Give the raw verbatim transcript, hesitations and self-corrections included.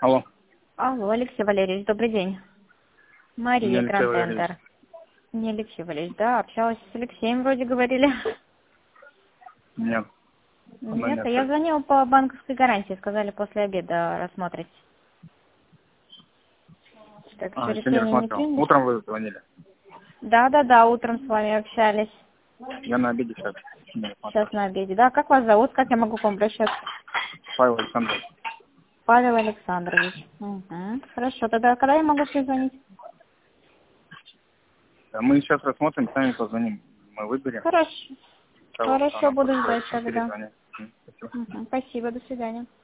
Алло. Алло, Алексей Валерьевич, добрый день. Мария, Не Алексей Валерьевич. Гранд-Центр. Не Алексей Валерьевич, да, общалась с Алексеем, вроде говорили. Нет. Она не Нет, а я ответила. звонила по банковской гарантии, сказали после обеда рассмотреть. Так что А, еще не решение не рассматривал. приняли? Утром вы звонили. Да, да, да, утром с вами общались. Я на обеде сейчас. Не рассматривал. Сейчас на обеде. Да, как вас зовут? Как я могу к вам обращаться? Павел Александрович. Павел Александрович. Угу. Хорошо, тогда когда я могу перезвонить? Да, мы сейчас рассмотрим, сами позвоним. Мы выберем. Хорошо. Кого Хорошо, она буду подходит, ждать и тогда. перезвоним. М, Спасибо. Угу. Спасибо, до свидания.